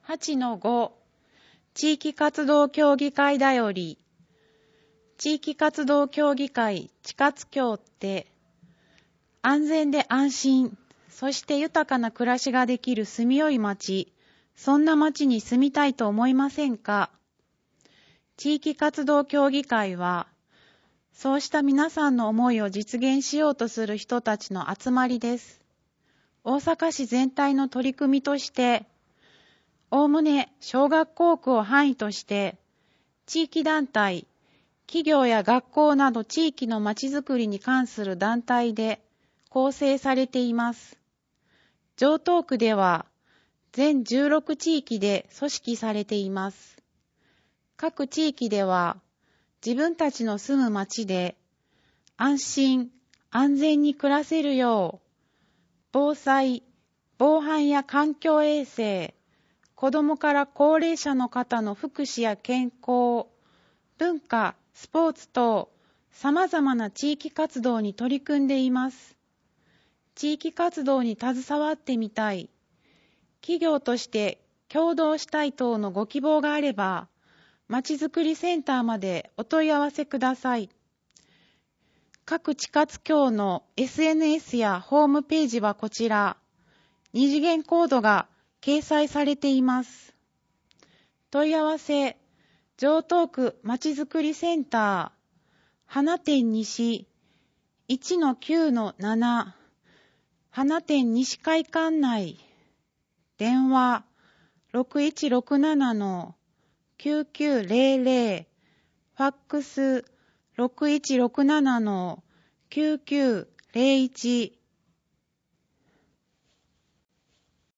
8-5 地域活動協議会だより。地域活動協議会地活協って安全で安心、そして豊かな暮らしができる住みよい町、そんな町に住みたいと思いませんか？地域活動協議会はそうした皆さんの思いを実現しようとする人たちの集まりです。大阪市全体の取り組みとしておおむね小学校区を範囲として地域団体、企業や学校など地域のまちづくりに関する団体で構成されています。城東区では全16地域で組織されています。各地域では自分たちの住む町で安心・安全に暮らせるよう防災、防犯や環境衛生、子どもから高齢者の方の福祉や健康、文化、スポーツ等、様々な地域活動に取り組んでいます。地域活動に携わってみたい、企業として協働したい等のご希望があれば、まちづくりセンターまでお問い合わせください。各地活協の SNS やホームページはこちら、二次元コードが掲載されています。問い合わせ、城東区まちづくりセンター、花店西 1-9-7 花店西会館内、電話 6167-9900 ファックス 6167-9901